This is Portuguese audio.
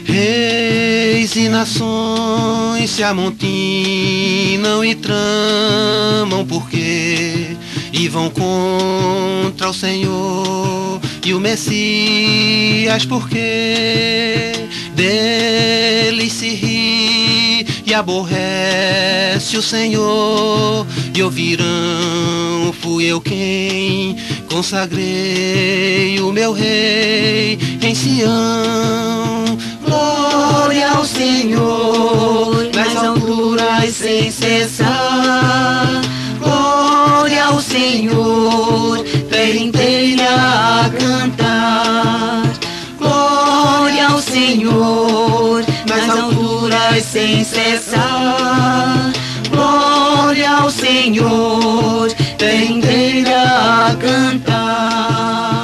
Reis e nações se amontinam e tramam porque e vão contra o Senhor e o Messias, porque dele se ri e aborrece o Senhor, e ouvirão: fui eu quem consagrei o meu rei em Sião. Glória ao Senhor nas alturas sem cessar. Glória ao Senhor, terra inteira a cantar. Glória ao Senhor nas alturas sem cessar. Glória ao Senhor, terra inteira a cantar.